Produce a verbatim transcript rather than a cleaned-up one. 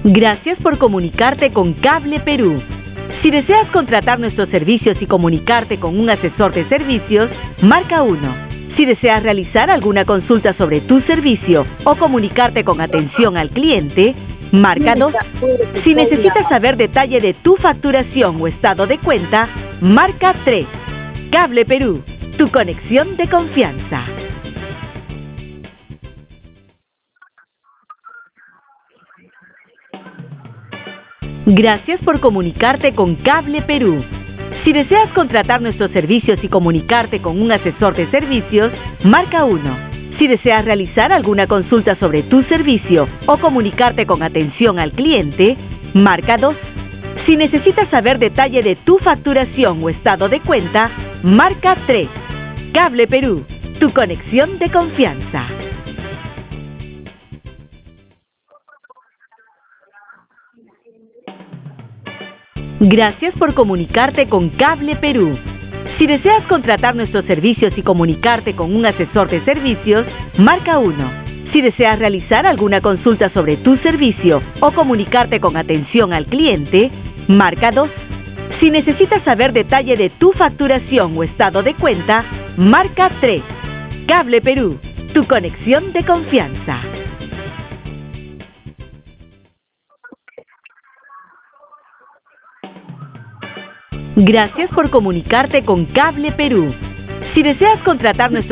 Gracias por comunicarte con Cable Perú. Si deseas contratar nuestros servicios y comunicarte con un asesor de servicios, marca uno. Si deseas realizar alguna consulta sobre tu servicio o comunicarte con atención al cliente, marca dos. Si necesitas saber detalle de tu facturación o estado de cuenta, marca tres. Cable Perú, tu conexión de confianza. Gracias por comunicarte con Cable Perú. Si deseas contratar nuestros servicios y comunicarte con un asesor de servicios, marca uno. Si deseas realizar alguna consulta sobre tu servicio o comunicarte con atención al cliente, marca dos. Si necesitas saber detalle de tu facturación o estado de cuenta, marca tres. Cable Perú, tu conexión de confianza. Gracias por comunicarte con Cable Perú. Si deseas contratar nuestros servicios y comunicarte con un asesor de servicios, marca uno. Si deseas realizar alguna consulta sobre tu servicio o comunicarte con atención al cliente, marca dos. Si necesitas saber detalle de tu facturación o estado de cuenta, marca tres. Cable Perú, tu conexión de confianza. Gracias por comunicarte con Cable Perú. Si deseas contratar nuestros